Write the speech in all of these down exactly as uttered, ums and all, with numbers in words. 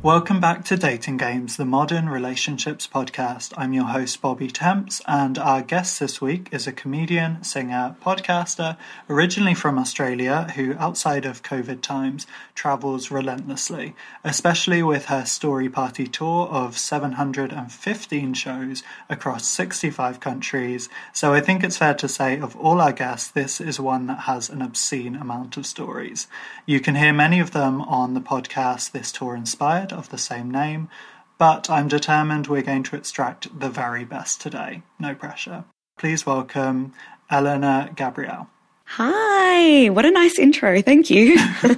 Welcome back to Dating Games, the modern relationships podcast. I'm your host, Bobby Temps, and our guest this week is a comedian, singer, podcaster, originally from Australia, who, outside of COVID times, travels relentlessly, especially with her Story Party tour of seven hundred fifteen shows across sixty-five countries. So I think it's fair to say, of all our guests, this is one that has an obscene amount of stories. You can hear many of them on the podcast This Tour Inspired, of the same name, but I'm determined we're going to extract the very best today. No pressure. Please welcome Eleanor Gabrielle. Hi, what a nice intro. Thank you.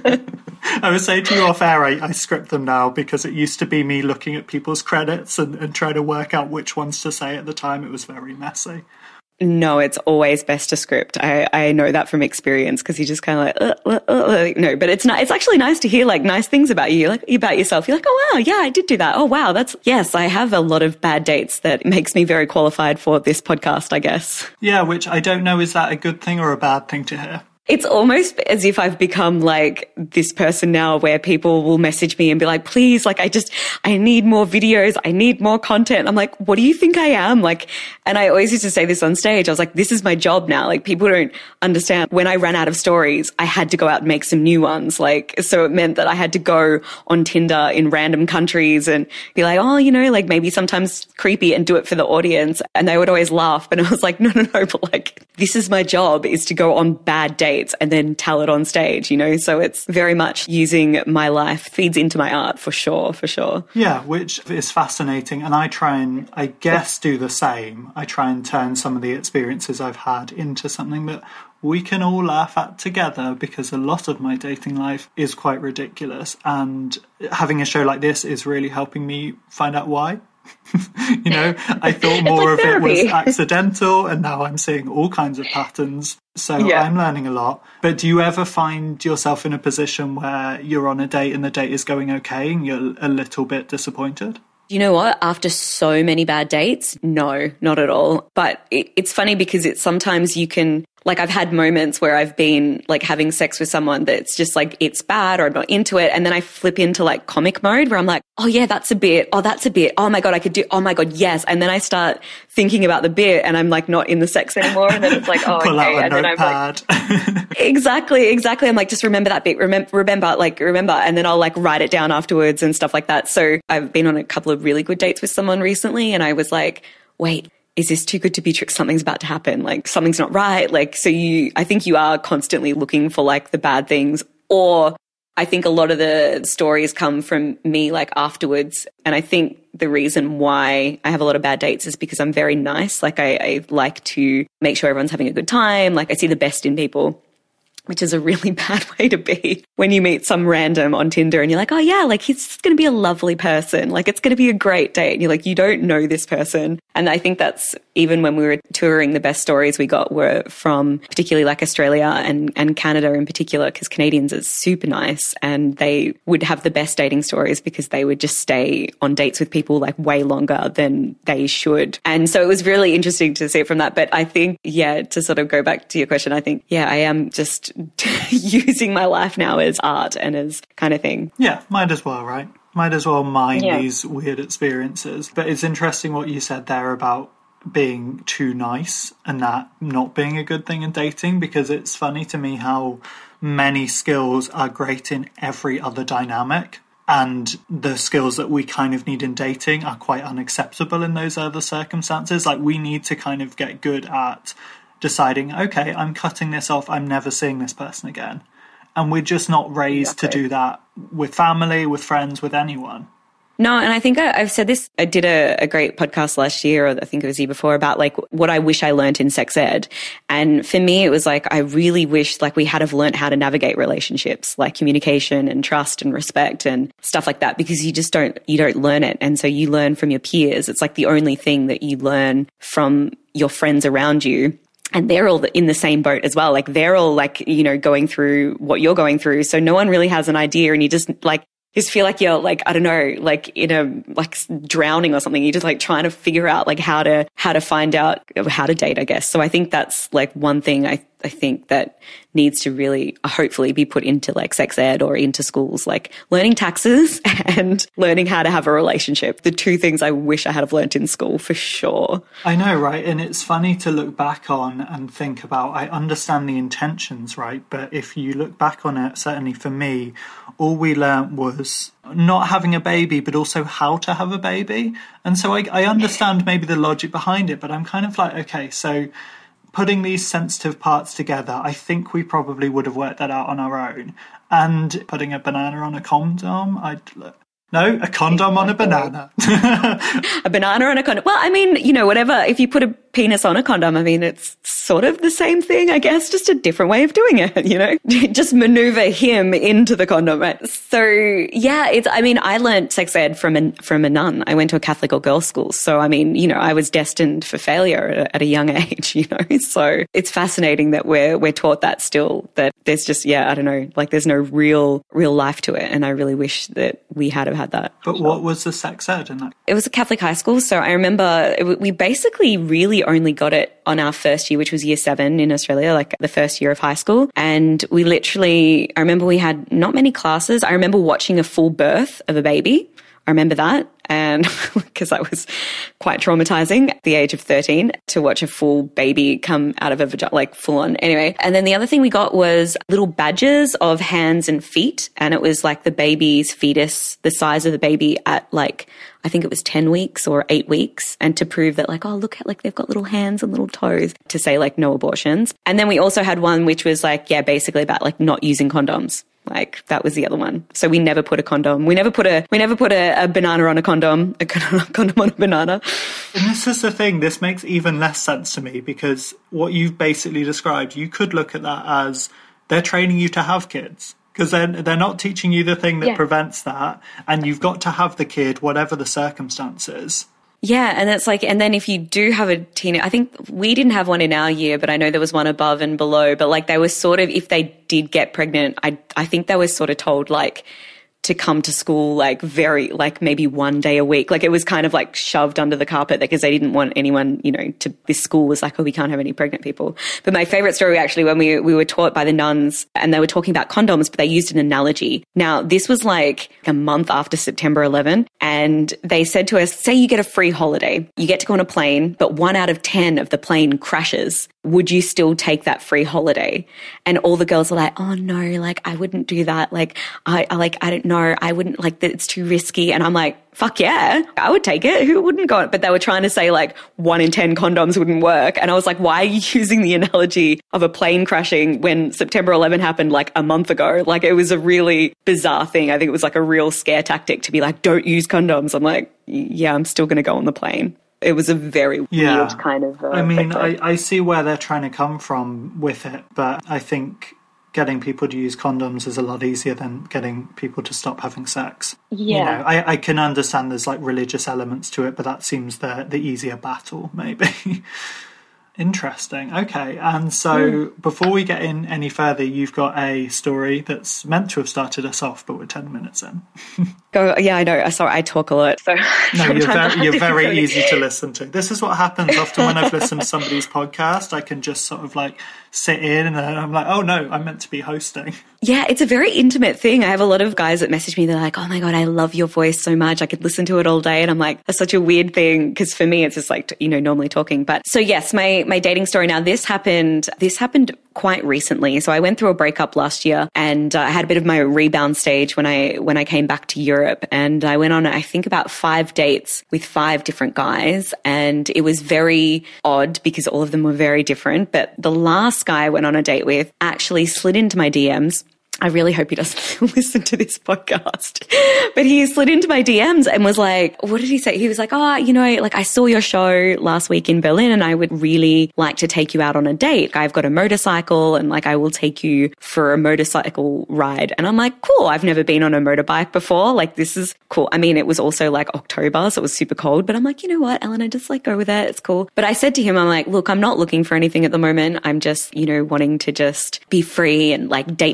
I would say to you off air, I, I script them now because it used to be me looking at people's credits and, and trying to work out which ones to say at the time. It was very messy. No, it's always best to script. I, I know that from experience because you just kind of like, uh, uh, uh, no, but it's not, it's actually nice to hear like nice things about you, like about yourself. You're like, oh wow, yeah, I did do that. Oh wow, that's, yes, I have a lot of bad dates that makes me very qualified for this podcast, I guess. Yeah, which I don't know, is that a good thing or a bad thing to hear? It's almost as if I've become like this person now where people will message me and be like, please, like, I just, I need more videos. I need more content. I'm like, what do you think I am? Like, and I always used to say this on stage. I was like, this is my job now. Like, people don't understand. When I ran out of stories, I had to go out and make some new ones. Like, so it meant that I had to go on Tinder in random countries and be like, oh, you know, like maybe sometimes creepy and do it for the audience. And they would always laugh. But I was like, no, no, no. But like, this is my job, is to go on bad dates and then tell it on stage, you know? So it's very much using my life, feeds into my art for sure, for sure. Yeah, which is fascinating. And I try and, I guess, do the same. I try and turn some of the experiences I've had into something that we can all laugh at together, because a lot of my dating life is quite ridiculous. And having a show like this is really helping me find out why. You know, I thought more like of therapy. It was accidental, and now I'm seeing all kinds of patterns. So yeah. I'm learning a lot. But do you ever find yourself in a position where you're on a date and the date is going okay and you're a little bit disappointed? You know what? After so many bad dates, no, not at all. But it, it's funny because it's sometimes you can, like, I've had moments where I've been like having sex with someone that's just like, it's bad or I'm not into it. And then I flip into like comic mode where I'm like, oh yeah, that's a bit. Oh, that's a bit. Oh my God, I could do, oh my God, yes. And then I start thinking about the bit and I'm like not in the sex anymore. And then it's like, oh, Pull okay. Out a and then notepad. I'm like, exactly, exactly. I'm like, just remember that bit. Remember, remember, like, remember. And then I'll like write it down afterwards and stuff like that. So I've been on a couple of really good dates with someone recently. And I was like, wait, is this too good to be true? Something's about to happen. Like, something's not right. Like, so you, I think you are constantly looking for like the bad things, or I think a lot of the stories come from me like afterwards. And I think the reason why I have a lot of bad dates is because I'm very nice. Like, I, I like to make sure everyone's having a good time. Like, I see the best in people, which is a really bad way to be when you meet some random on Tinder and you're like, oh yeah, like he's going to be a lovely person. Like, it's going to be a great date. And you're like, you don't know this person. And I think that's, even when we were touring, the best stories we got were from particularly like Australia and, and Canada in particular, because Canadians are super nice and they would have the best dating stories because they would just stay on dates with people like way longer than they should. And so it was really interesting to see it from that. But I think, yeah, to sort of go back to your question, I think, yeah, I am just using my life now as art and as kind of thing. Yeah, might as well, right? Might as well mine yeah. these weird experiences. But it's interesting what you said there about being too nice and that not being a good thing in dating, because it's funny to me how many skills are great in every other dynamic, and the skills that we kind of need in dating are quite unacceptable in those other circumstances. Like, we need to kind of get good at deciding, okay, I'm cutting this off, I'm never seeing this person again. And we're just not raised exactly. to do that with family, with friends, with anyone. No, and I think I, I've said this, I did a, a great podcast last year, or I think it was the year before, about like what I wish I learned in sex ed. And for me, it was like, I really wish like we had have learned how to navigate relationships, like communication and trust and respect and stuff like that, because you just don't, you don't learn it. And so you learn from your peers. It's like the only thing that you learn from your friends around you. And they're all in the same boat as well. Like, they're all like, you know, going through what you're going through. So no one really has an idea, and you just like, just feel like you're like, I don't know, like in a, like drowning or something. You're just like trying to figure out like how to, how to find out how to date, I guess. So I think that's like one thing I I think that needs to really hopefully be put into like sex ed or into schools, like learning taxes and learning how to have a relationship. The two things I wish I had have learnt in school for sure. I know, right? And it's funny to look back on and think about, I understand the intentions, right? But if you look back on it, certainly for me, all we learnt was not having a baby, but also how to have a baby. And so I, I understand maybe the logic behind it, but I'm kind of like, okay, so putting these sensitive parts together, I think we probably would have worked that out on our own. And putting a banana on a condom, I'd... No, a condom on a banana. A banana on a condom. Well, I mean, you know, whatever. If you put a penis on a condom, I mean, it's sort of the same thing, I guess, just a different way of doing it, you know? Just maneuver him into the condom, right? So, yeah, it's, I mean, I learned sex ed from a, from a nun. I went to a Catholic or girls' school. So, I mean, you know, I was destined for failure at a, at a young age, you know? So it's fascinating that we're, we're taught that still, that there's just, yeah, I don't know, like there's no real, real life to it. And I really wish that we had have had that. But what was the sex ed in that? It was a Catholic high school. So I remember it, we basically really only got it on our first year, which was year seven in Australia, like the first year of high school. And we literally, I remember we had not many classes. I remember watching a full birth of a baby. I remember that. And because that was quite traumatizing at the age of thirteen to watch a full baby come out of a vagina, like full on. Anyway. And then the other thing we got was little badges of hands and feet. And it was like the baby's fetus, the size of the baby at like, I think it was ten weeks or eight weeks. And to prove that like, oh, look at like they've got little hands and little toes, to say like no abortions. And then we also had one which was like, yeah, basically about like not using condoms. Like that was the other one. So we never put a condom. We never put a, we never put a, a banana on a condom, a condom on a banana. And this is the thing, this makes even less sense to me, because what you've basically described, you could look at that as they're training you to have kids, because they're, they're not teaching you the thing that yeah. prevents that. And you've got to have the kid, whatever the circumstances. Yeah, and it's like, and then if you do have a teen, I think we didn't have one in our year, but I know there was one above and below, but like they were sort of, if they did get pregnant, I I think they were sort of told like to come to school like very, like maybe one day a week. Like it was kind of like shoved under the carpet because they didn't want anyone, you know, to, this school was like, oh, we can't have any pregnant people. But my favorite story actually, when we, we were taught by the nuns and they were talking about condoms, but they used an analogy. Now this was like a month after September eleventh. And they said to us, say you get a free holiday, you get to go on a plane, but one out of ten of the plane crashes. Would you still take that free holiday? And all the girls were like, oh no, like I wouldn't do that. Like I, I like, I don't know. I wouldn't, like that. It's too risky. And I'm like, fuck yeah, I would take it. Who wouldn't go? But they were trying to say like one in ten condoms wouldn't work. And I was like, why are you using the analogy of a plane crashing when September eleventh happened like a month ago? Like it was a really bizarre thing. I think it was like a real scare tactic to be like, don't use condoms. I'm like, yeah, I'm still going to go on the plane. It was a very yeah. weird kind of... Uh, I mean, I, I see where they're trying to come from with it, but I think getting people to use condoms is a lot easier than getting people to stop having sex. Yeah. You know, I, I can understand there's like religious elements to it, but that seems the, the easier battle, maybe. Interesting. Okay. And so mm. before we get in any further, you've got a story that's meant to have started us off, but we're ten minutes in. Go. Yeah, I know. Sorry, I talk a lot. So no, you're very, you're very easy to listen to. This is what happens often when I've listened to somebody's podcast. I can just sort of like sit in and I'm like, oh no, I'm meant to be hosting. Yeah, it's a very intimate thing. I have a lot of guys that message me. They're like, oh my God, I love your voice so much. I could listen to it all day. And I'm like, that's such a weird thing. Because for me, it's just like, you know, normally talking. But so yes, my, my dating story. Now this happened, this happened quite recently. So I went through a breakup last year and uh, I had a bit of my rebound stage when I, when I came back to Europe, and I went on, I think about five dates with five different guys. And it was very odd because all of them were very different. But the last guy I went on a date with actually slid into my D Ms. I really hope he doesn't listen to this podcast. But he slid into my D Ms and was like, what did he say? He was like, oh, you know, like I saw your show last week in Berlin and I would really like to take you out on a date. I've got a motorcycle and like I will take you for a motorcycle ride. And I'm like, cool. I've never been on a motorbike before. Like this is cool. I mean, it was also like October, so it was super cold, but I'm like, you know what, Eleanor, just like go with it. It's cool. But I said to him, I'm like, look, I'm not looking for anything at the moment. I'm just, you know, wanting to just be free and like date myself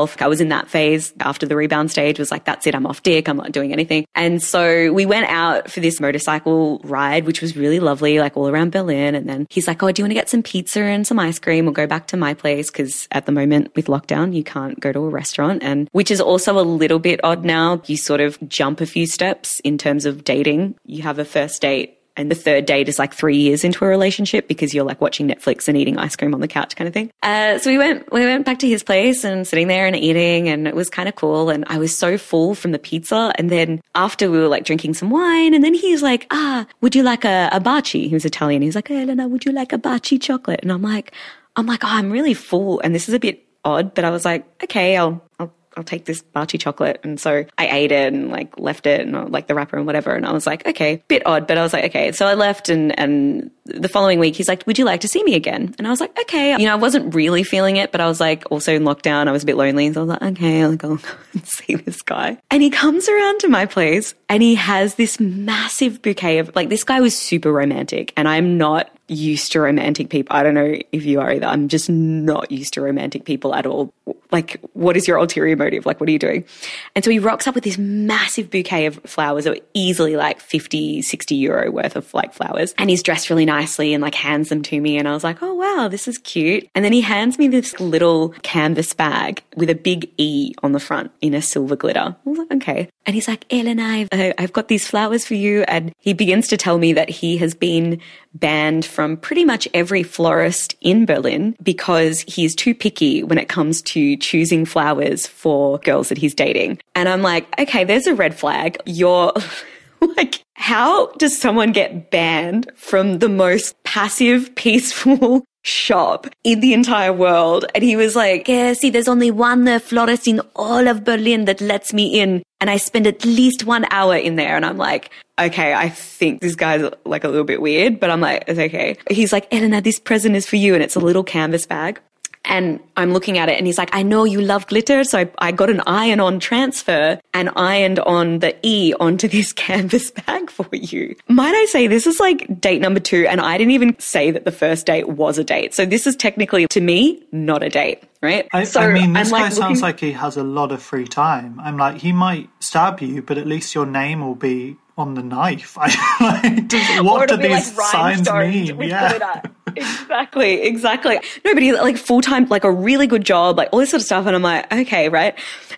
myself. I was in that phase after the rebound stage, was like, that's it, I'm off dick, I'm not doing anything. And so we went out for this motorcycle ride, which was really lovely, like all around Berlin. And then he's like, oh, do you want to get some pizza and some ice cream? We'll go back to my place, because at the moment with lockdown, you can't go to a restaurant. And which is also a little bit odd now. You sort of jump a few steps in terms of dating. You have a first date, and the third date is like three years into a relationship, because you're like watching Netflix and eating ice cream on the couch kind of thing. Uh, so we went, we went back to his place and sitting there and eating, and it was kind of cool. And I was so full from the pizza. And then after we were like drinking some wine, and then he's like, ah, would you like a, a baci? He was Italian. He was like, hey, Elena, would you like a baci chocolate? And I'm like, I'm like, oh, I'm really full. And this is a bit odd, but I was like, okay, I'll, I'll, I'll take this baci chocolate. And so I ate it and like left it and like the wrapper and whatever. And I was like, okay, bit odd, but I was like, okay. So I left, and, and the following week he's like, would you like to see me again? And I was like, okay. You know, I wasn't really feeling it, but I was like also in lockdown. I was a bit lonely. So I was like, okay, I'll go and see this guy. And he comes around to my place and he has this massive bouquet of, like, this guy was super romantic, and I'm not used to romantic people. I don't know if you are either. I'm just not used to romantic people at all. Like, what is your ulterior motive? Like, what are you doing? And so he rocks up with this massive bouquet of flowers that were easily like fifty, sixty euro worth of like flowers. And he's dressed really nicely and like hands them to me. And I was like, oh, wow, this is cute. And then he hands me this little canvas bag with a big E on the front in a silver glitter. I was like, okay. And he's like, Elena, I've, I've got these flowers for you. And he begins to tell me that he has been banned from pretty much every florist in Berlin because he's too picky when it comes to choosing flowers for girls that he's dating. And I'm like, okay, there's a red flag. You're like, how does someone get banned from the most passive, peaceful shop in the entire world? And he was like, yeah, see, there's only one uh, florist in all of Berlin that lets me in, and I spend at least one hour in there. And I'm like, okay, I think this guy's like a little bit weird, but I'm like, it's okay. He's like, Elena, this present is for you. And it's a little canvas bag. And I'm looking at it and he's like, I know you love glitter. So I, I got an iron-on transfer and ironed on the E onto this canvas bag for you. Might I say, this is like date number two. And I didn't even say that the first date was a date. So this is technically, to me, not a date, right? I, so I mean, this I'm guy like sounds looking- like he has a lot of free time. I'm like, he might stab you, but at least your name will be on the knife. I, like, does, what do these like signs mean? Yeah. Exactly, exactly. No, but he like full-time, like a really good job, like all this sort of stuff. And I'm like, okay, right.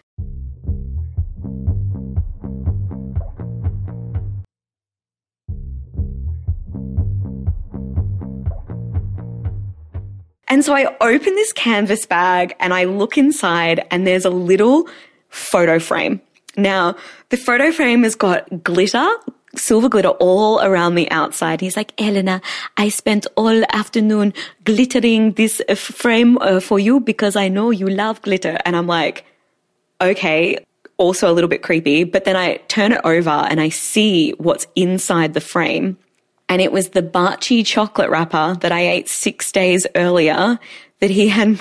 And so I open this canvas bag and I look inside and there's a little photo frame. Now, the photo frame has got glitter, silver glitter all around the outside. He's like, Elena, I spent all afternoon glittering this uh, frame uh, for you because I know you love glitter. And I'm like, okay, also a little bit creepy. But then I turn it over and I see what's inside the frame. And it was the baci chocolate wrapper that I ate six days earlier that he had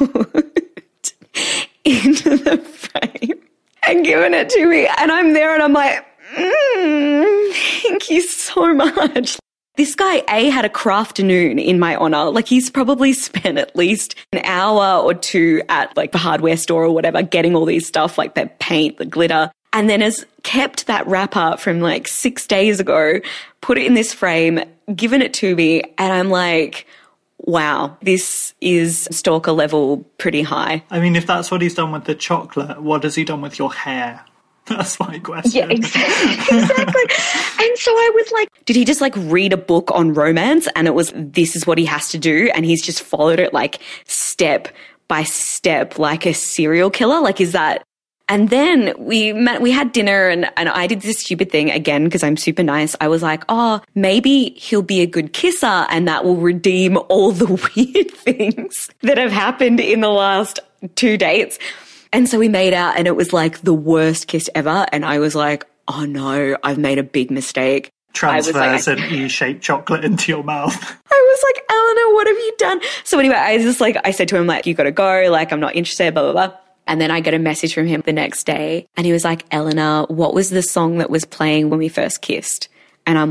put into the frame and given it to me. And I'm there and I'm like, mm, thank you so much. This guy, A, had a crafternoon in my honor. Like, he's probably spent at least an hour or two at like the hardware store or whatever, getting all these stuff like the paint, the glitter, and then has kept that wrapper from like six days ago, put it in this frame, given it to me. And I'm like, wow, this is stalker level pretty high. I mean, if that's what he's done with the chocolate, what has he done with your hair? That's my question. Yeah, exactly. exactly. And so I was like, did he just like read a book on romance and it was, this is what he has to do? And he's just followed it like step by step, like a serial killer? Like, is that? And then we met, we had dinner and, and I did this stupid thing again because I'm super nice. I was like, oh, maybe he'll be a good kisser and that will redeem all the weird things that have happened in the last two dates. And so we made out and it was like the worst kiss ever. And I was like, oh no, I've made a big mistake. Transfers like, an E-shaped chocolate into your mouth. I was like, Eleanor, what have you done? So anyway, I just like, I said to him, like, you got to go. Like, I'm not interested, blah, blah, blah. And then I get a message from him the next day and he was like, Eleanor, what was the song that was playing when we first kissed? And I'm like,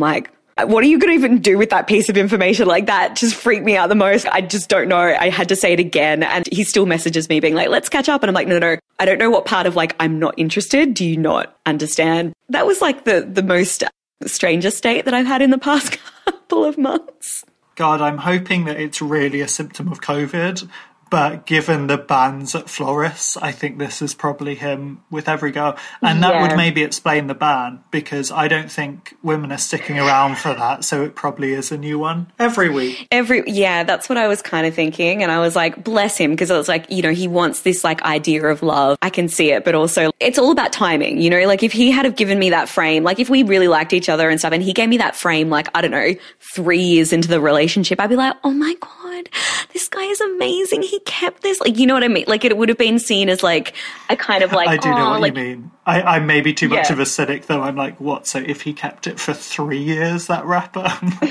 What are you going to even do with that piece of information? Like, that just freaked me out the most. I just don't know. I had to say it again. And he still messages me being like, let's catch up. And I'm like, no, no, no. I don't know what part of like, I'm not interested. Do you not understand? That was like the, the most strangest state that I've had in the past couple of months. God, I'm hoping that it's really a symptom of COVID. But given the bans at florists, I think this is probably him with every girl. And that yeah. would maybe explain the ban, because I don't think women are sticking around for that. So it probably is a new one every week. Every Yeah, that's what I was kind of thinking. And I was like, bless him, because I was like, you know, he wants this like idea of love. I can see it, but also it's all about timing. You know, like if he had have given me that frame, like if we really liked each other and stuff, and he gave me that frame, like, I don't know, three years into the relationship, I'd be like, oh my God, this guy is amazing. He kept this, like, you know what I mean? Like it would have been seen as like a kind of like, I do know what like, you mean. I, I may be too much yeah. of a cynic though. I'm like, what? So if he kept it for three years, that rapper?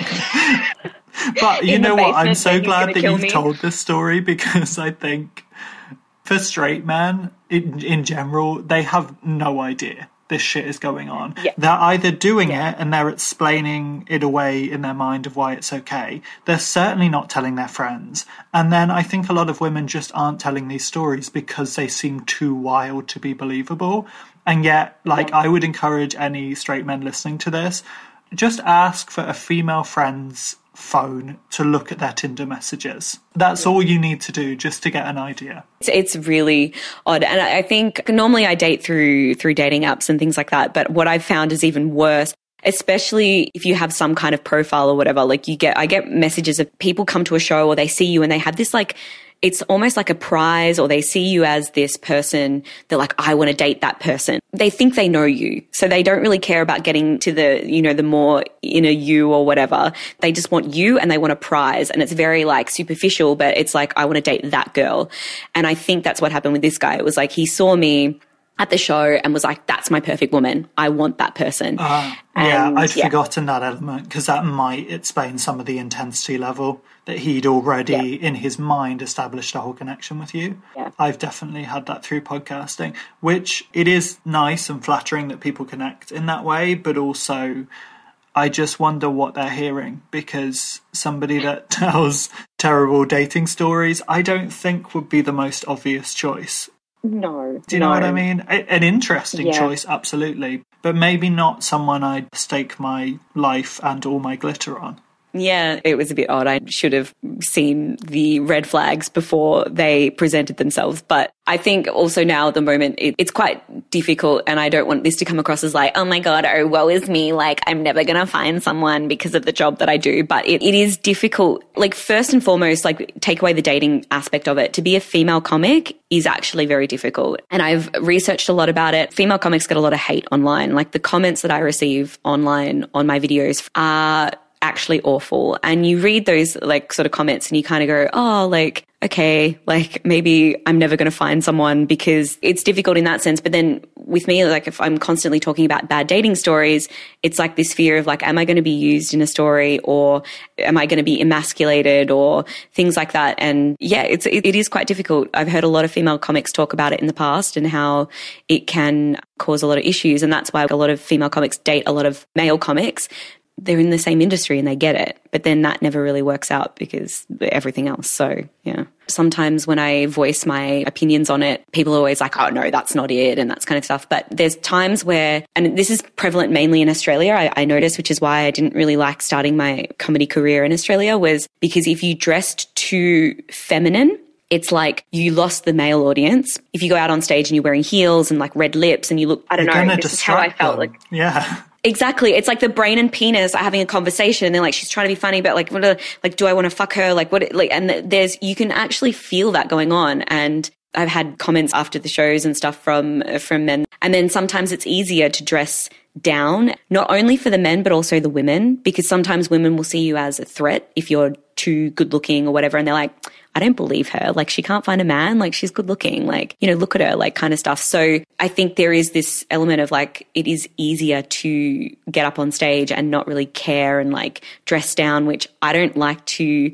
But you know what? I'm so glad that you've me. told this story, because I think for straight men in, in general, they have no idea this shit is going on. Yeah. They're either doing yeah. it and they're explaining it away in their mind of why it's okay. They're certainly not telling their friends. And then I think a lot of women just aren't telling these stories because they seem too wild to be believable. And yet, like, yeah. I would encourage any straight men listening to this, just ask for a female friend's phone to look at their Tinder messages. That's all you need to do, just to get an idea. It's, it's really odd. And I think normally I date through through dating apps and things like that. But what I've found is even worse, especially if you have some kind of profile or whatever. Like you get, I get messages of people come to a show or they see you and they have this like, it's almost like a prize, or they see you as this person. They're like, I want to date that person. They think they know you. So they don't really care about getting to the, you know, the more inner you or whatever. They just want you and they want a prize. And it's very like superficial, but it's like, I want to date that girl. And I think that's what happened with this guy. It was like, he saw me at the show and was like, that's my perfect woman. I want that person. Uh, yeah, and, I'd yeah. forgotten that element, because that might explain some of the intensity level that he'd already yeah. in his mind established a whole connection with you. Yeah. I've definitely had that through podcasting, which it is nice and flattering that people connect in that way, but also I just wonder what they're hearing, because somebody that tells terrible dating stories, I don't think would be the most obvious choice. No. Do you no. know what I mean? A- an interesting yeah. choice, absolutely. But maybe not someone I'd stake my life and all my glitter on. Yeah, it was a bit odd. I should have seen the red flags before they presented themselves. But I think also now at the moment, it, it's quite difficult, and I don't want this to come across as like, oh my God, oh, woe is me. Like, I'm never going to find someone because of the job that I do. But it, it is difficult. Like, first and foremost, like, take away the dating aspect of it. To be a female comic is actually very difficult. And I've researched a lot about it. Female comics get a lot of hate online. Like, the comments that I receive online on my videos are actually awful. And you read those like sort of comments and you kind of go, oh, like, okay, like maybe I'm never going to find someone, because it's difficult in that sense. But then with me, like if I'm constantly talking about bad dating stories, it's like this fear of like, am I going to be used in a story, or am I going to be emasculated, or things like that. And yeah, it's, it, it is quite difficult. I've heard a lot of female comics talk about it in the past and how it can cause a lot of issues. And that's why a lot of female comics date a lot of male comics. They're in the same industry and they get it, but then that never really works out because everything else. So yeah, sometimes when I voice my opinions on it, people are always like, oh no, that's not it, and that's kind of stuff. But there's times where, and this is prevalent mainly in Australia, I, I noticed, which is why I didn't really like starting my comedy career in Australia, was because if you dressed too feminine, it's like you lost the male audience. If you go out on stage and you're wearing heels and like red lips and you look, I don't You're know, this is how I felt. Them. Like, yeah. Exactly. It's like the brain and penis are having a conversation, and they're like, she's trying to be funny, but like, what, are, like, do I want to fuck her? Like, what, like, and there's, you can actually feel that going on. And I've had comments after the shows and stuff from, from men. And then sometimes it's easier to dress down, not only for the men, but also the women, because sometimes women will see you as a threat if you're too good looking or whatever. And they're like, I don't believe her. Like, she can't find a man. Like, she's good looking. Like, you know, look at her, like, kind of stuff. So I think there is this element of like, it is easier to get up on stage and not really care and like dress down, which I don't like to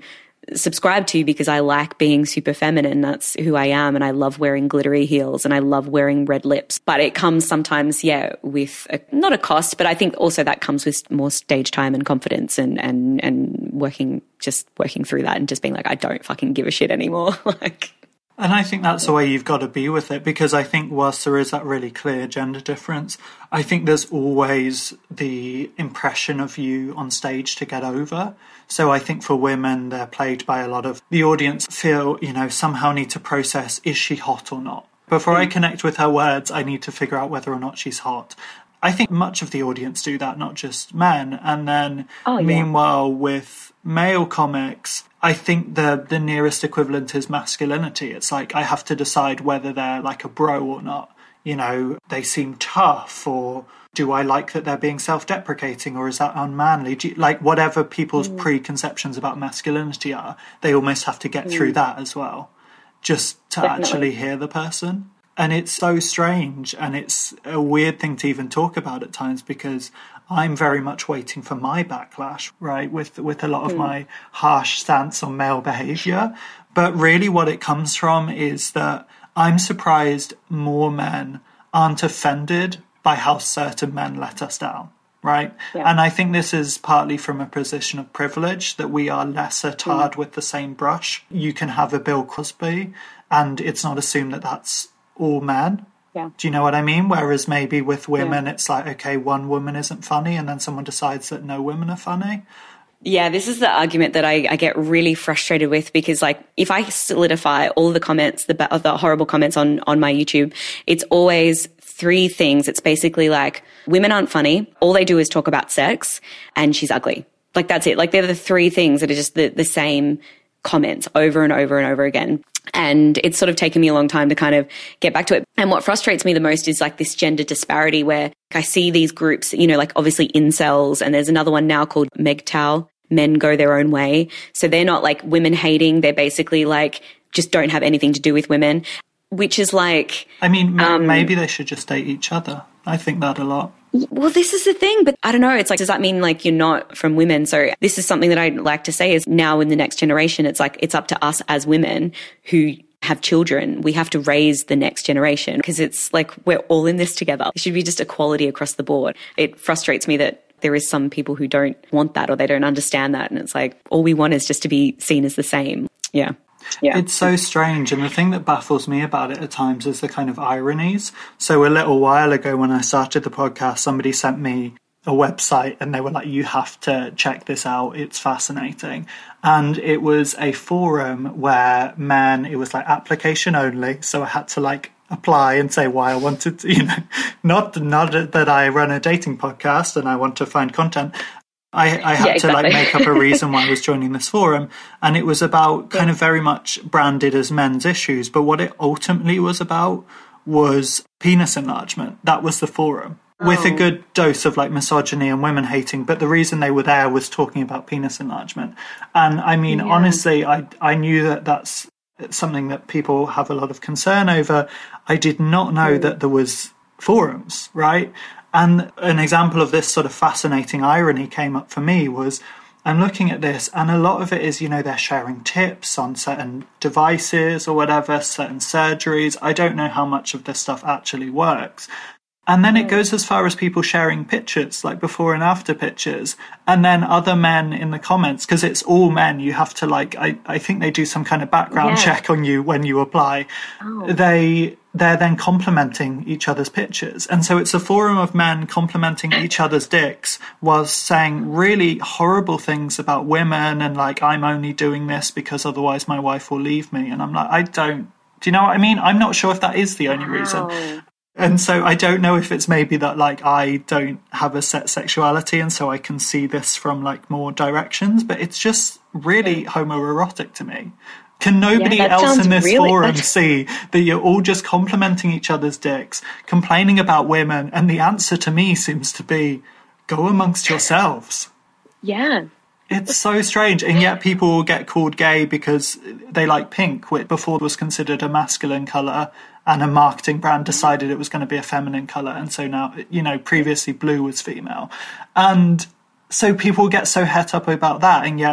subscribe to because I like being super feminine. That's who I am. And I love wearing glittery heels and I love wearing red lips. But it comes sometimes, yeah, with a, not a cost, but I think also that comes with more stage time and confidence and, and, and working, just working through that and just being like, I don't fucking give a shit anymore. Like, and I think that's the way you've got to be with it, because I think whilst there is that really clear gender difference, I think there's always the impression of you on stage to get over. So I think for women, they're plagued by a lot of the audience feel, you know, somehow need to process, is she hot or not? Before I connect with her words, I need to figure out whether or not she's hot. I think much of the audience do that, not just men. And then oh, yeah. meanwhile, with male comics, I think the the nearest equivalent is masculinity. It's like I have to decide whether they're like a bro or not. You know, they seem tough, or do I like that they're being self-deprecating, or is that unmanly? Do you, like whatever people's mm. preconceptions about masculinity are, they almost have to get mm. through that as well, just to Definitely. actually hear the person. And it's so strange, and it's a weird thing to even talk about at times, because I'm very much waiting for my backlash, right, with with a lot of mm. my harsh stance on male behaviour. But really what it comes from is that I'm surprised more men aren't offended by how certain men let us down, right? Yeah. And I think this is partly from a position of privilege, that we are lesser tarred mm. with the same brush. You can have a Bill Cosby, and it's not assumed that that's all men. Yeah. Do you know what I mean? Whereas maybe with women, yeah. it's like, okay, one woman isn't funny, and then someone decides that no women are funny. Yeah, this is the argument that I, I get really frustrated with, because like if I solidify all the comments, the, the horrible comments on, on my YouTube, it's always three things. It's basically like, women aren't funny, all they do is talk about sex, and she's ugly. Like that's it. Like they're the three things that are just the, the same comments over and over and over again. And it's sort of taken me a long time to kind of get back to it. And what frustrates me the most is like this gender disparity, where I see these groups, you know, like obviously incels, and there's another one now called M G T O W, Men Go Their Own Way. So they're not like women hating. They're basically like, just don't have anything to do with women, which is like... I mean, um, maybe they should just date each other. I think that a lot. Well, this is the thing, but I don't know. It's like, does that mean like you're not from women? So this is something that I'd like to say is now in the next generation, it's like, it's up to us as women who have children. We have to raise the next generation, because it's like, we're all in this together. It should be just equality across the board. It frustrates me that there is some people who don't want that, or they don't understand that. And it's like, all we want is just to be seen as the same. Yeah. Yeah. It's so strange. And the thing that baffles me about it at times is the kind of ironies. So a little while ago when I started the podcast, somebody sent me a website and they were like, you have to check this out. It's fascinating. And it was a forum where men, it was like application only. So I had to like apply and say why I wanted to, you know, not, not that I run a dating podcast and I want to find content. I, I had yeah, exactly. to like make up a reason why I was joining this forum, and it was about kind yeah. of very much branded as men's issues, but what it ultimately was about was penis enlargement. That was the forum, oh. with a good dose of like misogyny and women hating, but the reason they were there was talking about penis enlargement. And I mean, yeah. honestly, I I knew that that's something that people have a lot of concern over. I did not know mm. that there was forums, right? And an example of this sort of fascinating irony came up for me was I'm looking at this, and a lot of it is, you know, they're sharing tips on certain devices or whatever, certain surgeries. I don't know how much of this stuff actually works. And then it goes as far as people sharing pictures, like before and after pictures, and then other men in the comments, because it's all men. You have to like, I, I think they do some kind of background yeah. check on you when you apply. Oh. They, they're then complimenting each other's pictures. And so it's a forum of men complimenting each other's dicks whilst saying really horrible things about women and like, I'm only doing this because otherwise my wife will leave me. And I'm like, I don't, do you know what I mean? I'm not sure if that is the only wow. reason. And so I don't know if it's maybe that like I don't have a set sexuality and so I can see this from like more directions, but it's just really homoerotic to me. Can nobody yeah, else in this really forum good. see that you're all just complimenting each other's dicks, complaining about women, and the answer to me seems to be go amongst yourselves? Yeah. It's so strange, and yet people will get called gay because they like pink, which before was considered a masculine colour, and a marketing brand decided it was going to be a feminine colour, and so now, you know, previously blue was female. And so people get so het up about that, and yet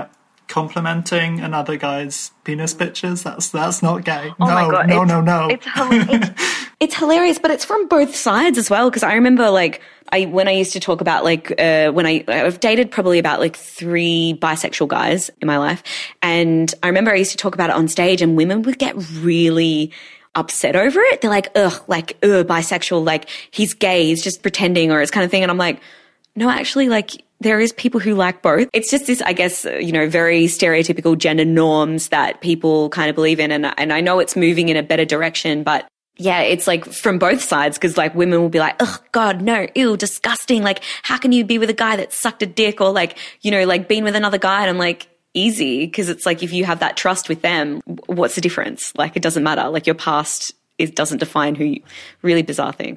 complimenting another guy's penis pictures, that's that's not gay. Oh no, my God. no, it's, no, no. It's, it's, it's hilarious, but it's from both sides as well. Because I remember, like, I when I used to talk about, like, uh, when I I've dated probably about like three bisexual guys in my life, and I remember I used to talk about it on stage, and women would get really upset over it. They're like, ugh, like, ugh, bisexual, like he's gay, he's just pretending, or it's kind of thing. And I'm like, no, actually, like, there is people who like both. It's just this, I guess, you know, very stereotypical gender norms that people kind of believe in. And, and I know it's moving in a better direction, but yeah, it's like from both sides, because like women will be like, oh God, no, ew, disgusting. Like, how can you be with a guy that sucked a dick, or like, you know, like being with another guy? And I'm like, easy, because it's like, if you have that trust with them, what's the difference? Like, it doesn't matter. Like, your past, it doesn't define who you, really bizarre thing.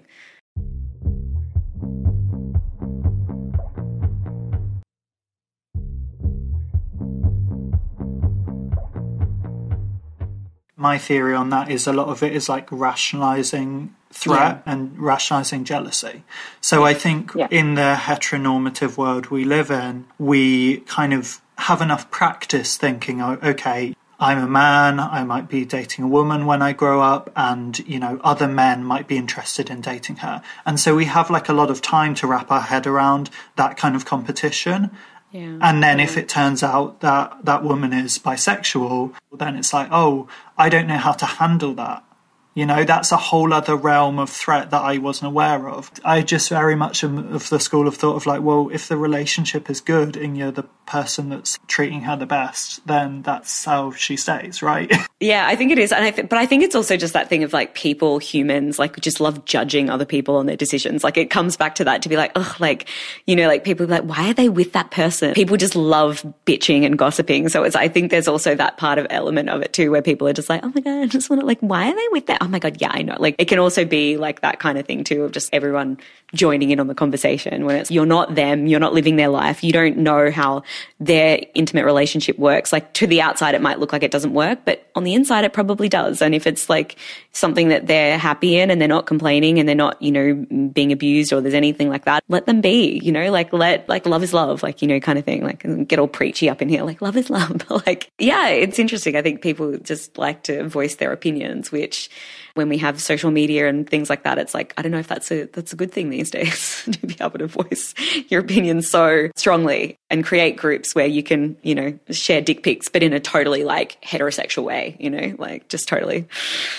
My theory on that is a lot of it is like rationalizing threat yeah. and rationalizing jealousy. So I think yeah. in the heteronormative world we live in, we kind of have enough practice thinking, oh, okay, I'm a man, I might be dating a woman when I grow up, and, you know, other men might be interested in dating her. And so we have like a lot of time to wrap our head around that kind of competition. Yeah, and then yeah. if it turns out that that woman is bisexual, then it's like, oh, I don't know how to handle that. You know, that's a whole other realm of threat that I wasn't aware of. I just very much am of the school of thought of like, well, if the relationship is good and you're the person that's treating her the best, then that's how she stays, right? Yeah, I think it is. And I th- but I think it's also just that thing of like people, humans, like just love judging other people on their decisions. Like it comes back to that, to be like, oh, like, you know, like people be like, why are they with that person? People just love bitching and gossiping. So it's, I think there's also that part of element of it too, where people are just like, oh my God, I just want to, like, why are they with that? Oh my God, yeah, I know. Like it can also be like that kind of thing too, of just everyone joining in on the conversation when it's, you're not them, you're not living their life, you don't know how their intimate relationship works. Like to the outside, it might look like it doesn't work, but on the inside, it probably does. And if it's like something that they're happy in and they're not complaining and they're not, you know, being abused or there's anything like that, let them be, you know, like let, like love is love, like, you know, kind of thing, like get all preachy up in here, like love is love. But like, yeah, it's interesting. I think people just like to voice their opinions, which when we have social media and things like that, it's like, I don't know if that's a, that's a good thing these days to be able to voice your opinions so strongly and create groups where you can, you know, share dick pics, but in a totally like heterosexual way, you know, like just totally.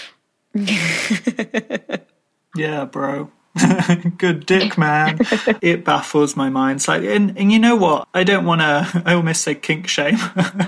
Yeah, bro. Good dick, man. It baffles my mind. It's like, and, and you know what? I don't want to, I almost say kink shame.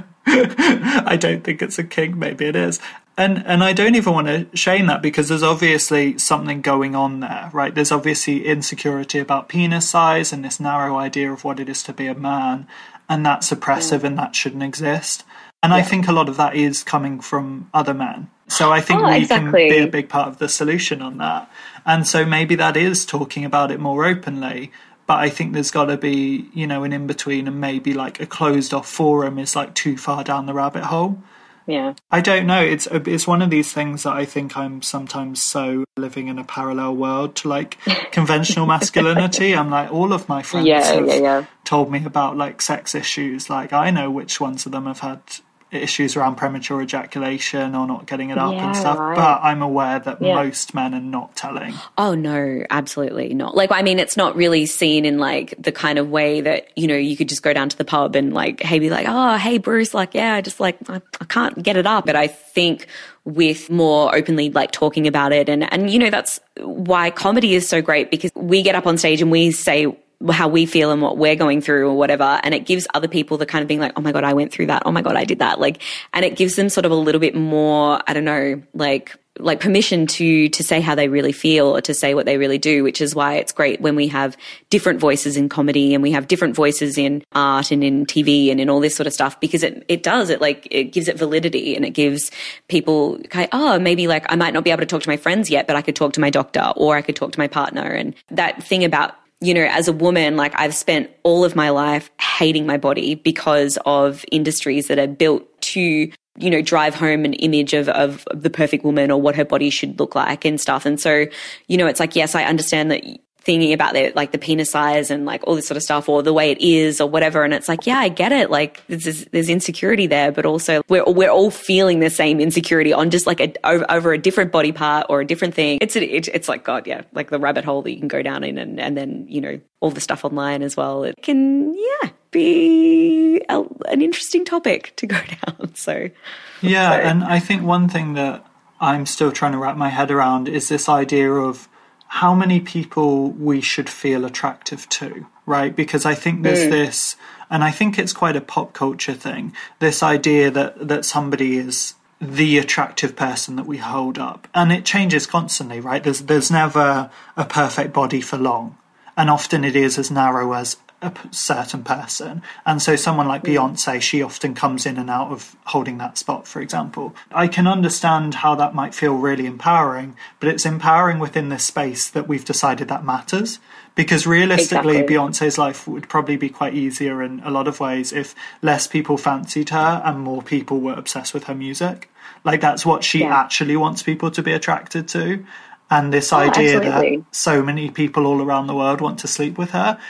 I don't think it's a kink. Maybe it is. And and I don't even want to shame that, because there's obviously something going on there, right? There's obviously insecurity about penis size and this narrow idea of what it is to be a man, and that's oppressive, yeah. and that shouldn't exist. And yeah. I think a lot of that is coming from other men. So I think oh, we exactly. can be a big part of the solution on that. And so maybe that is talking about it more openly. But I think there's got to be, you know, an in-between, and maybe like a closed-off forum is like too far down the rabbit hole. Yeah. I don't know. It's it's one of these things that I think I'm sometimes so living in a parallel world to like conventional masculinity. I'm like, all of my friends yeah, have yeah, yeah. told me about like sex issues. Like I know which ones of them have had issues around premature ejaculation or not getting it up yeah, and stuff, right. but I'm aware that yeah. most men are not telling. Oh no, absolutely not. Like, I mean, it's not really seen in like the kind of way that, you know, you could just go down to the pub and like, hey, be like, oh, hey, Bruce, like, yeah, I just like, I, I can't get it up. But I think with more openly like talking about it, and, and, you know, that's why comedy is so great, because we get up on stage and we say how we feel and what we're going through or whatever. And it gives other people the kind of being like, oh my God, I went through that. Oh my God, I did that. Like, and it gives them sort of a little bit more, I don't know, like, like permission to, to say how they really feel or to say what they really do, which is why it's great when we have different voices in comedy and we have different voices in art and in T V and in all this sort of stuff, because it, it does, it like, it gives it validity, and it gives people, okay, oh, maybe like I might not be able to talk to my friends yet, but I could talk to my doctor or I could talk to my partner. And that thing about, you know, as a woman, like I've spent all of my life hating my body because of industries that are built to, you know, drive home an image of, of the perfect woman or what her body should look like and stuff. And so, you know, it's like, yes, I understand that thingy about their, like the penis size and like all this sort of stuff, or the way it is or whatever. And it's like, yeah, I get it. Like there's, there's insecurity there, but also we're, we're all feeling the same insecurity on just like a, over, over a different body part or a different thing. It's, a, it, it's like, God, yeah, like the rabbit hole that you can go down in, and, and then, you know, all the stuff online as well. It can, yeah, be a, an interesting topic to go down. So, yeah. so. And I think one thing that I'm still trying to wrap my head around is this idea of how many people we should feel attractive to, right? Because I think there's mm. this, and I think it's quite a pop culture thing, this idea that, that somebody is the attractive person that we hold up. And it changes constantly, right? There's, there's never a perfect body for long. And often it is as narrow as a certain person. And so someone like mm. Beyonce, she often comes in and out of holding that spot, for example. I can understand how that might feel really empowering, but it's empowering within this space that we've decided that matters. Because realistically, exactly. Beyonce's life would probably be quite easier in a lot of ways if less people fancied her and more people were obsessed with her music. Like that's what she yeah. actually wants people to be attracted to. And this oh, idea absolutely. that so many people all around the world want to sleep with her,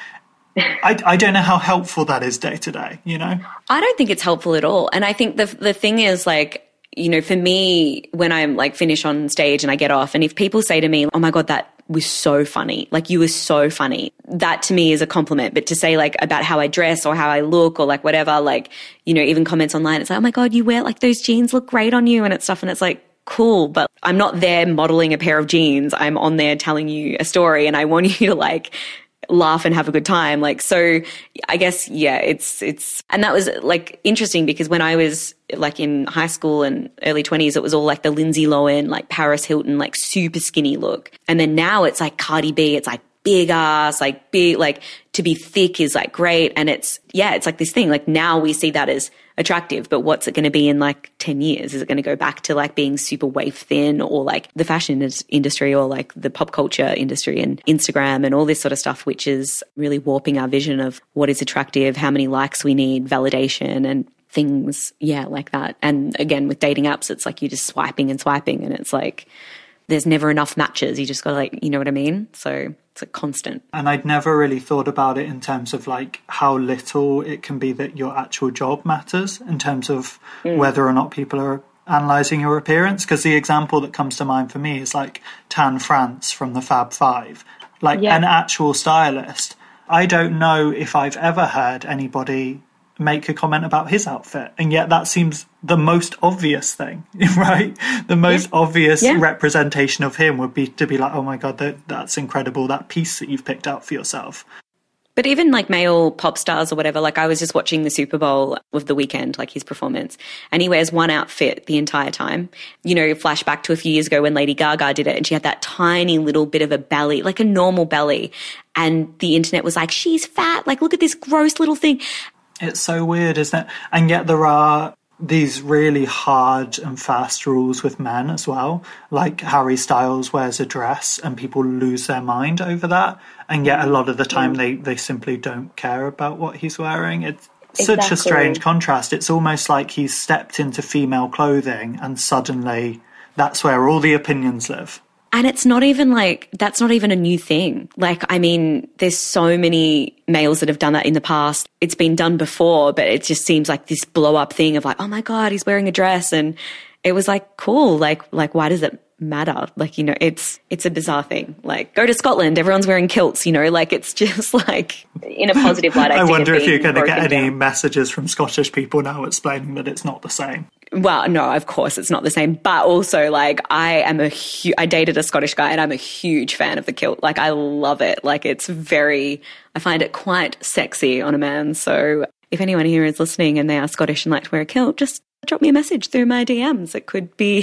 I, I don't know how helpful that is day to day, you know? I don't think it's helpful at all. And I think the the thing is, like, you know, for me, when I'm like finish on stage and I get off, and if people say to me, oh my God, that was so funny, like you were so funny, that to me is a compliment. But to say like about how I dress or how I look or like whatever, like, you know, even comments online, it's like, oh my God, you wear like those jeans look great on you and it's stuff. And it's like, cool, but I'm not there modeling a pair of jeans. I'm on there telling you a story and I want you to like laugh and have a good time. Like, so I guess, yeah, it's, it's, and that was like interesting because when I was like in high school and early twenties, it was all like the Lindsay Lohan, like Paris Hilton, like super skinny look. And then now it's like Cardi B, it's like big ass, like big, like to be thick is like great. And it's, yeah, it's like this thing, like now we see that as attractive, but what's it going to be in like ten years? Is it going to go back to like being super waif thin or like the fashion industry or like the pop culture industry and Instagram and all this sort of stuff, which is really warping our vision of what is attractive, how many likes we need, validation and things, yeah, like that. And again, with dating apps, it's like you're just swiping and swiping and it's like there's never enough matches. You just got to like, you know what I mean? So it's a constant. And I'd never really thought about it in terms of like how little it can be that your actual job matters in terms of mm. whether or not people are analysing your appearance. Because the example that comes to mind for me is like Tan France from the Fab Five, like yeah. an actual stylist. I don't know if I've ever heard anybody make a comment about his outfit, and yet that seems the most obvious thing, right? The most yeah. obvious yeah. representation of him would be to be like, oh my God, that, that's incredible, that piece that you've picked out for yourself. But even like male pop stars or whatever, like I was just watching the Super Bowl of The Weeknd, like his performance, and he wears one outfit the entire time. You know, flashback to a few years ago when Lady Gaga did it and she had that tiny little bit of a belly, like a normal belly. And the internet was like, she's fat, like look at this gross little thing. It's so weird, isn't it? And yet there are these really hard and fast rules with men as well. Like Harry Styles wears a dress and people lose their mind over that. And yet a lot of the time they, they simply don't care about what he's wearing. It's exactly. such a strange contrast. It's almost like he's stepped into female clothing and suddenly that's where all the opinions live. And it's not even like, that's not even a new thing. Like, I mean, there's so many males that have done that in the past. It's been done before, but it just seems like this blow up thing of like, oh my God, he's wearing a dress. And it was like, cool. Like, like, why does it matter? Like, you know, it's, it's a bizarre thing. Like, go to Scotland, everyone's wearing kilts, you know, like it's just like in a positive light. I, I wonder if you're going to get any down. messages from Scottish people now explaining that it's not the same. Well, no, of course it's not the same. But also, like, I am a hu- I dated a Scottish guy and I'm a huge fan of the kilt. Like, I love it. Like, it's very, I find it quite sexy on a man. So if anyone here is listening and they are Scottish and like to wear a kilt, just drop me a message through my D Ms. It could be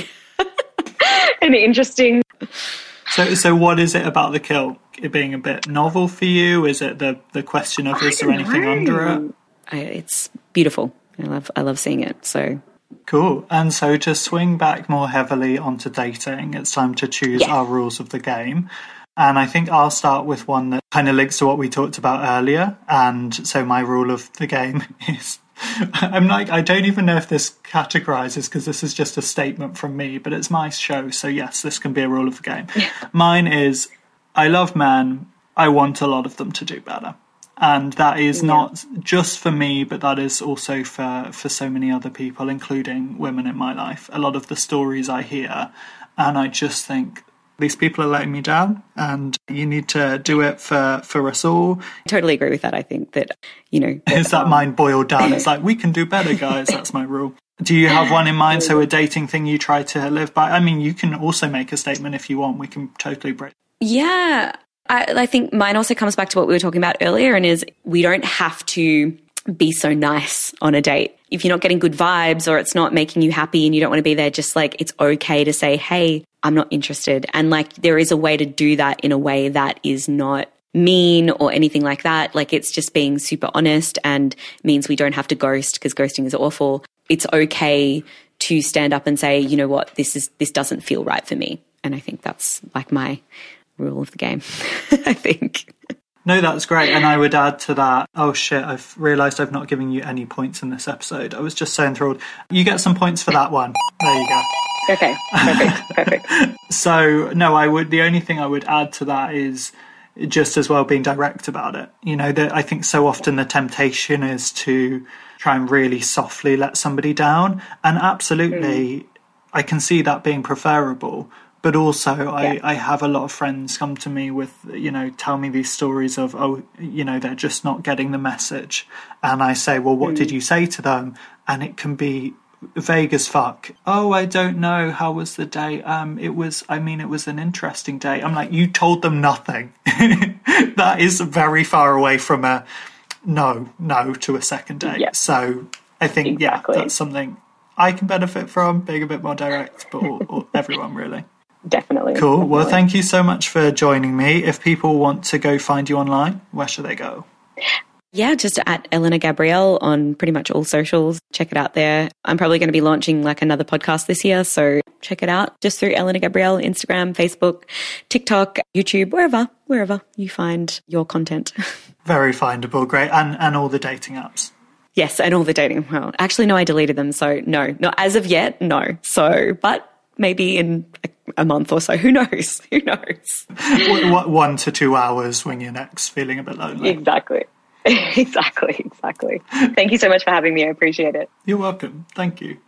an interesting. So, so what is it about the kilt? It being a bit novel for you? Is it the, the question of, is there anything know. under it? I, it's beautiful. I love, I love seeing it. So. Cool. And so to swing back more heavily onto dating, it's time to choose yes. our rules of the game. And I think I'll start with one that kind of links to what we talked about earlier. And so my rule of the game is, I'm like, I don't even know if this categorizes because this is just a statement from me, but it's my show. So yes, this can be a rule of the game. Mine is, I love men, I want a lot of them to do better. And that is yeah. not just for me, but that is also for, for so many other people, including women in my life. A lot of the stories I hear, and I just think, these people are letting me down, and you need to do it for, for us all. I totally agree with that. I think that, you know... Is that mind boiled down? It's like, we can do better, guys. That's my rule. Do you have one in mind? So a dating thing you try to live by? I mean, you can also make a statement if you want. We can totally break. Yeah. I, I think mine also comes back to what we were talking about earlier, and is we don't have to be so nice on a date. If you're not getting good vibes or it's not making you happy and you don't want to be there, just like, it's okay to say, hey, I'm not interested. And like, there is a way to do that in a way that is not mean or anything like that. Like, it's just being super honest and means we don't have to ghost, because ghosting is awful. It's okay to stand up and say, you know what, this is, this doesn't feel right for me. And I think that's like my rule of the game, I think. No, that's great. And I would add to that, oh shit, I've realised I've not given you any points in this episode. I was just so enthralled. You get some points for that one. There you go. Okay, perfect, perfect. So, no, I would, the only thing I would add to that is just as well being direct about it. You know, that I think so often the temptation is to try and really softly let somebody down. And absolutely, mm. I can see that being preferable. But also, I, yeah. I have a lot of friends come to me with, you know, tell me these stories of, oh, you know, they're just not getting the message. And I say, well, what mm. did you say to them? And it can be vague as fuck. Oh, I don't know. How was the date? Um, it was, I mean, it was an interesting date. I'm like, you told them nothing. That is very far away from a no, no to a second date. Yeah. So I think, exactly. yeah, that's something I can benefit from, being a bit more direct, but or, or everyone really. Definitely. Cool. Definitely. Well, thank you so much for joining me. If people want to go find you online, where should they go? Yeah, just at Eleanor Gabrielle on pretty much all socials. Check it out there. I'm probably going to be launching like another podcast this year, so check it out just through Eleanor Gabrielle, Instagram, Facebook, TikTok, YouTube, wherever, wherever you find your content. Very findable. Great. And and all the dating apps. Yes, and all the dating. Well, actually, no, I deleted them, so no, not as of yet, no. So, but maybe in a month or so. Who knows? Who knows? One to two hours when you're next feeling a bit lonely. Exactly. Exactly. Exactly. Thank you so much for having me. I appreciate it. You're welcome. Thank you.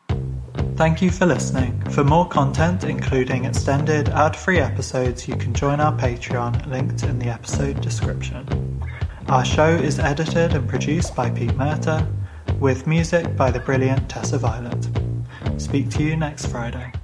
Thank you for listening. For more content, including extended ad-free episodes, you can join our Patreon, linked in the episode description. Our show is edited and produced by Pete Murta, with music by the brilliant Tessa Violet. Speak to you next Friday.